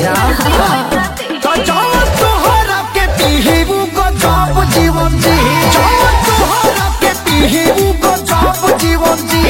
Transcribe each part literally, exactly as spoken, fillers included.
अच्छा तो जाओ तोहरा के पीहू को जाप जीवन जी, जाओ तोहरा के पीहू को जाप जीवन जी।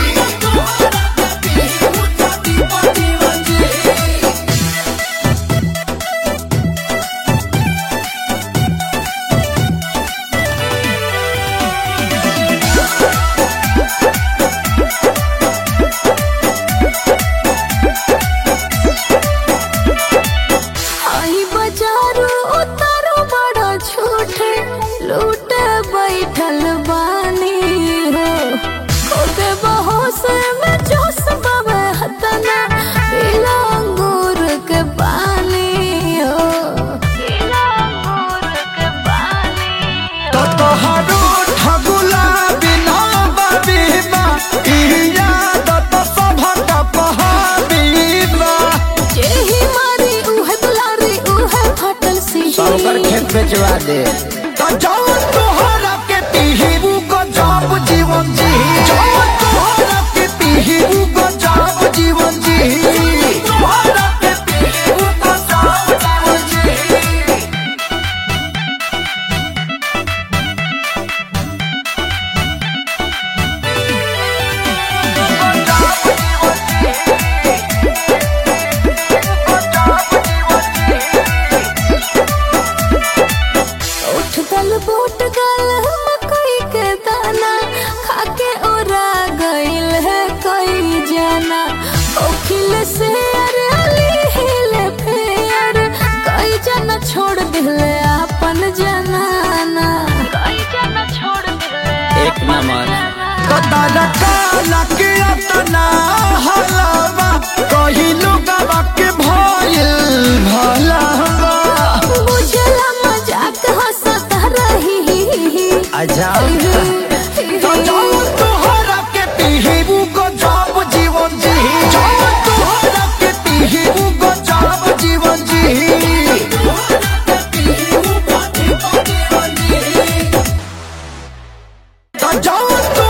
लूटे बैठल बानी हो खोदे बहोश में जोश बाबे हतना पीला अंगूर के पानी हो, पीला अंगूर के पानी तो तोहरो ठगुला बिना बाबीबा इया तो सभक पहाबीबा जेही मारी उहे दुलारी उहे फटल सी सबकर खेत बेचवा दे। तो जाओ तोहरा के पीहू को जाप जीवन जी, जाओ तोहरा के पीहू को जाप जीवन जी, तोहरा के पीहू को जाप जीवन जी। उठ गल बूट गल मकई के दाना खाके ओरा गइल है कई जाना ओखिल से अरे अली हिले फेर कई जना छोड़ दिले अपन जनाना, कई जना छोड़ दिले एक नंबर कतारा काला के अतना हलावा कहीं लोगवा के भइल भलावा बुझला मजाक हंसता रही। अच्छा तो जाओ तोहरा के पीहू को जाप जीवन जी, जाओ तोहरा के पीहू को जाप जीवन जी। तो जाओ